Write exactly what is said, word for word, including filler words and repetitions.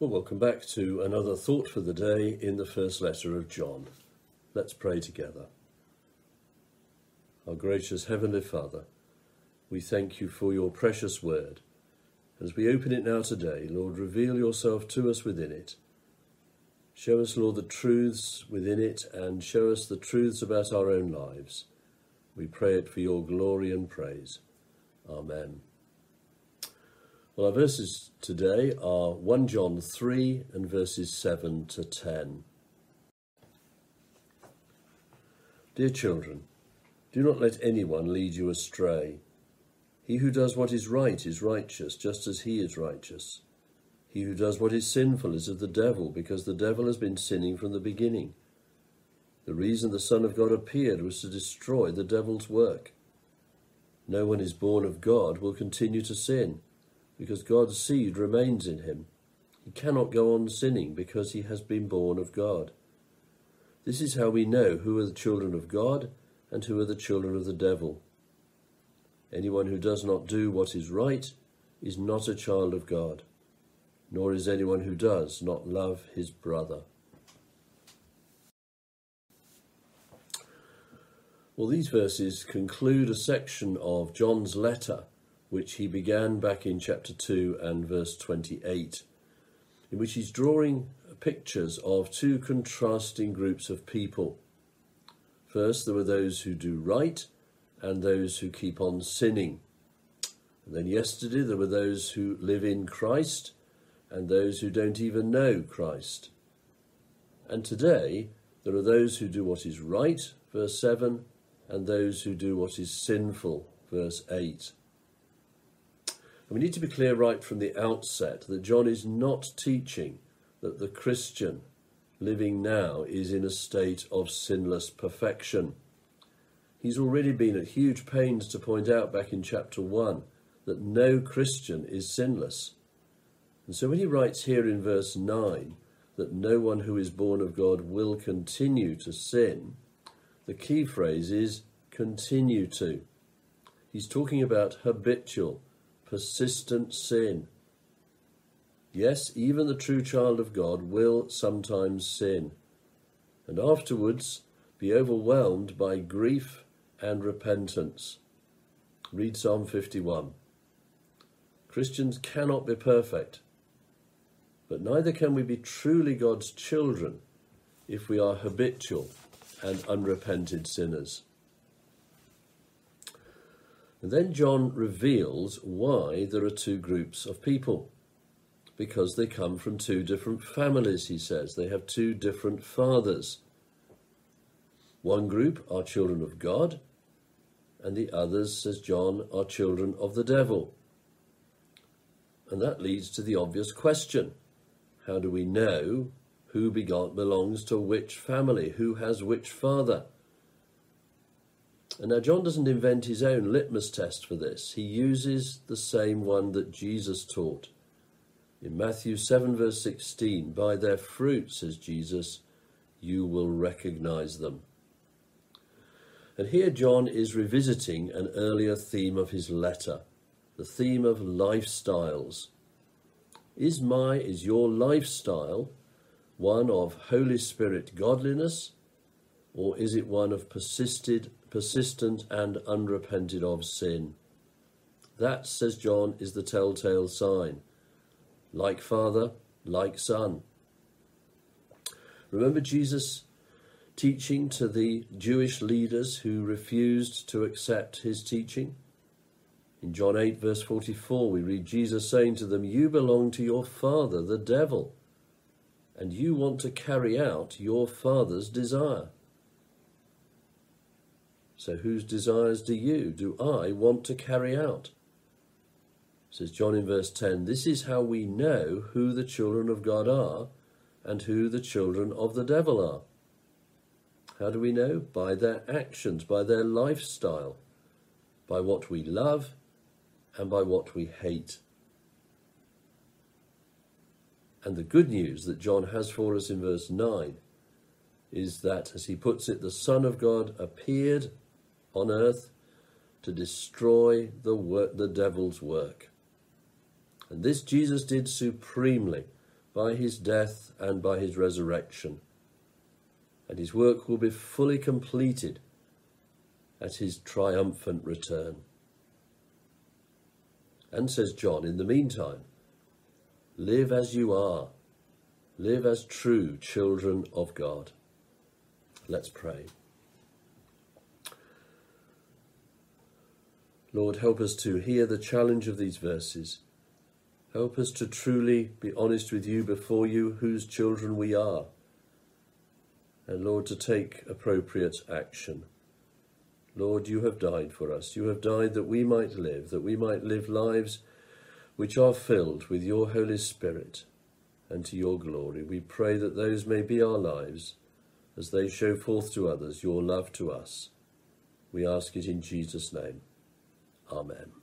Well, welcome back to another thought for the day in the first letter of John. Let's pray together. Our gracious Heavenly Father, we thank you for your precious word. As we open it now today, Lord, reveal yourself to us within it. Show us, Lord, the truths within it and show us the truths about our own lives. We pray it for your glory and praise. Amen. Well, our verses today are First John three and verses seven to ten. Dear children, do not let anyone lead you astray. He who does what is right is righteous, just as he is righteous. He who does what is sinful is of the devil, because the devil has been sinning from the beginning. The reason the Son of God appeared was to destroy the devil's work. No one is born of God will continue to sin, because God's seed remains in him. He cannot go on sinning because he has been born of God. This is how we know who are the children of God and who are the children of the devil. Anyone who does not do what is right is not a child of God, nor is anyone who does not love his brother. Well, these verses conclude a section of John's letter which he began back in chapter two and verse twenty-eight, in which he's drawing pictures of two contrasting groups of people. First, there were those who do right and those who keep on sinning. And then yesterday, there were those who live in Christ and those who don't even know Christ. And today, there are those who do what is right, verse seven, and those who do what is sinful, verse eight. We need to be clear right from the outset that John is not teaching that the Christian living now is in a state of sinless perfection. He's already been at huge pains to point out back in chapter one that no Christian is sinless. And so when he writes here in verse nine that no one who is born of God will continue to sin, the key phrase is continue to. He's talking about habitual, persistent sin. Yes, even the true child of God will sometimes sin, and afterwards be overwhelmed by grief and repentance. Read Psalm fifty-one. Christians cannot be perfect, but neither can we be truly God's children if we are habitual and unrepented sinners. And then John reveals why there are two groups of people. Because they come from two different families, he says. They have two different fathers. One group are children of God, and the others, says John, are children of the devil. And that leads to the obvious question. How do we know who begot belongs to which family? Who has which father? And now John doesn't invent his own litmus test for this. He uses the same one that Jesus taught. In Matthew seven verse sixteen, by their fruit, says Jesus, you will recognize them. And here John is revisiting an earlier theme of his letter, the theme of lifestyles. Is my, is your lifestyle one of Holy Spirit godliness, or is it one of persisted, persistent and unrepented of sin? That, says John, is the telltale sign. Like father, like son. Remember Jesus teaching to the Jewish leaders who refused to accept his teaching? In John eight verse forty-four, we read Jesus saying to them, you belong to your father, the devil, and you want to carry out your father's desire. So whose desires do you, do I want to carry out? Says John in verse ten, this is how we know who the children of God are and who the children of the devil are. How do we know? By their actions, by their lifestyle, by what we love and by what we hate. And the good news that John has for us in verse nine is that, as he puts it, the Son of God appeared on earth to destroy the work, the devil's work. And this Jesus did supremely by his death and by his resurrection, and his work will be fully completed at his triumphant return. And says John, in the meantime, live as you are, live as true children of God. Let's pray. Lord, help us to hear the challenge of these verses. Help us to truly be honest with you before you, whose children we are. And Lord, to take appropriate action. Lord, you have died for us. You have died that we might live, that we might live lives which are filled with your Holy Spirit and to your glory. We pray that those may be our lives as they show forth to others your love to us. We ask it in Jesus' name. Amen.